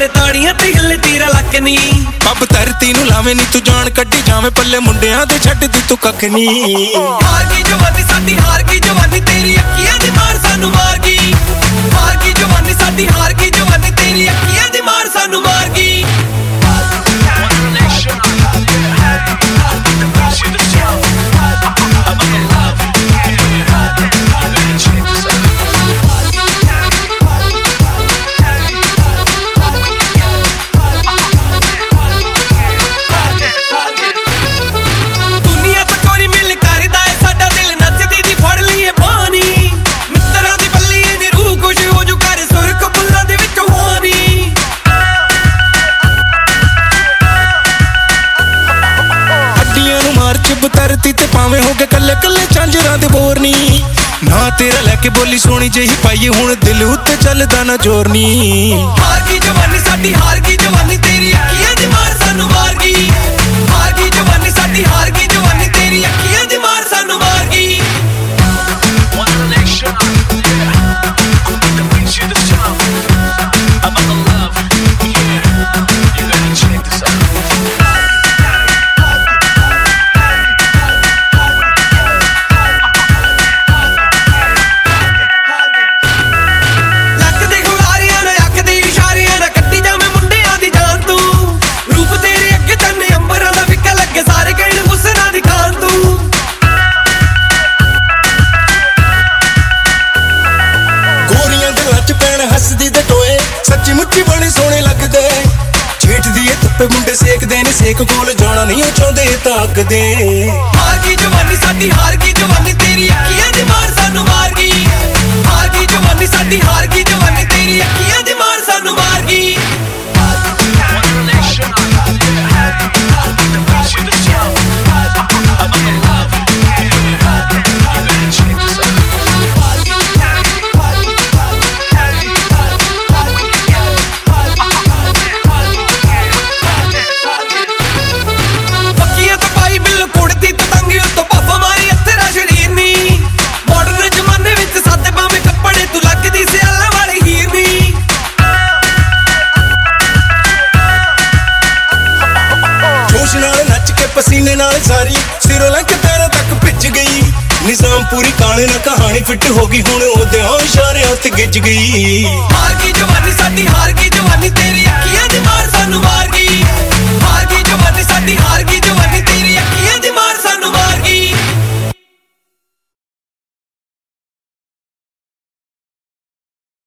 ਤੇਰੇ ਤਾੜੀਆਂ ਤੇ ਹਿੱਲੇ ਤੀਰਾ ਲੱਕ ਨੀ ਪੱਬ ਧਰਤੀ ਨੂੰ ਲਾਵੇਂ ਨੀ ਤੂੰ ਜਾਣ ਕੱਢੀ ਜਾਵੇਂ ਪੱਲੇ ਮੁੰਡਿਆਂ ਦੇ ਛੱਡਦੀ ਤੂੰ ਕੱਖ ਨੀ ਹਾਰ ਗਈ ਜਵਾਨੀ ਸਾਡੀ ਹਾਰ ਗਈ ਜਵਾਨੀ ਤੇਰੀ ਅੱਖੀਆਂ ਦੀ ਮਾਰ ਸਾਨੂੰ ਮਾਰ ਗਈ ਹਾਰ ਗਈ ਜਵਾਨੀ ਸਾਡੀ ਹਾਰ ਗਈ ਜਵਾਨੀ ਤੇਰੀ ਅੱਖੀਆਂ ਦੀ ਮਾਰ ਸਾਨੂੰ ਮਾਰ ਗਈ ਧਰਤੀ ਤੇ ਭਾਵੇਂ ਹੋ ਗਏ ਕੱਲੇ ਕੱਲੇ ਝਾਂਜਰਾਂ ਦੇ ਬੋਰ ਨੀ ਨਾ ਤੇਰਾ ਲੈ ਕੇ ਬੋਲੀ ਸੋਹਣੀ ਜਿਹੀ ਪਾਈਏ ਹੁਣ ਦਿਲ ਉੱਤੇ ਚੱਲਦਾ ਨਾ ਜ਼ੋਰ ਨੀ ਹਾਰ ਗਈ ਜਵਾਨੀ ਸਾਡੀ ਹਾਰ ਗਈ ਜਵਾਨੀ ਤੇਰੀ ਅੱਖੀਆਂ ਦੀ ਮਾਰ ਸਾਨੂੰ ਮਾਰ ਗਈ ਹਾਰ ਗਈ ਜਵਾਨੀ ਸਾਡੀ ਹਾਰ ਗਈ ਜਵਾਨੀ ਤੇਰੀ ਅੱਖੀਆਂ ਦੀ ਮਾਰ ਸਾਨੂੰ ਮਾਰ ਗਈ ਹੱਸਦੀ ਤੇ ਟੋਏ ਸੱਚੀ ਮੁੱਚੀ ਬੜੀ ਸੋਹਣੇ ਲੱਗਦੇ ਜੇਠ ਦੀ ਇਹ ਧੁੱਪੇ ਮੁੰਡੇ ਸੇਕਦੇ ਨੇ ਸੇਕ ਕੋਲ ਜਾਣਾ ਨਹੀਂ ਉਹ ਚਾਹੁੰਦੇ ਤਾਕਦੇ ਹਾਰ ਗਈ ਜਵਾਨੀ ਸਾਡੀ ਹਾਰ ਗਈ ਜਵਾਨੀ ਤੇਰੀ ਅੱਖੀਆਂ ਦੀ ਮਾਰ ਸਾਨੂੰ ਮਾਰ ਗਈ ਹਾਰ ਗਈ ਜਵਾਨੀ ਸਾਡੀ ਹਾਰ ਗਈ ਜਵਾਨੀ ਤੇਰੀ ਅੱਖੀਆਂ ਦੀ ਮਾਰ ਸਾਨੂੰ ਮਾਰ ਗਈ ਪਸੀਨੇ ਨਾਲ ਸਾਰੀ ਸਿਰੋਂ ਲੈ ਕੇ ਪੈਰਾਂ ਤੱਕ ਭਿੱਜ ਗਈ ਨਿਜ਼ਾਮ ਪੂਰੀ ਕਾਲੇ ਨਾਲ ਕਹਾਣੀ ਫਿੱਟ ਹੋ ਗਈ ਹੁਣ ਉਹਦੇ ਇਸ਼ਾਰਿਆਂ ਤੇ ਗਿੱਜ ਗਈ ਹਾਰ ਗਈ ਜਵਾਨੀ ਸਾਡੀ ਹਾਰ ਗਈ ਜਵਾਨੀ ਤੇਰੀ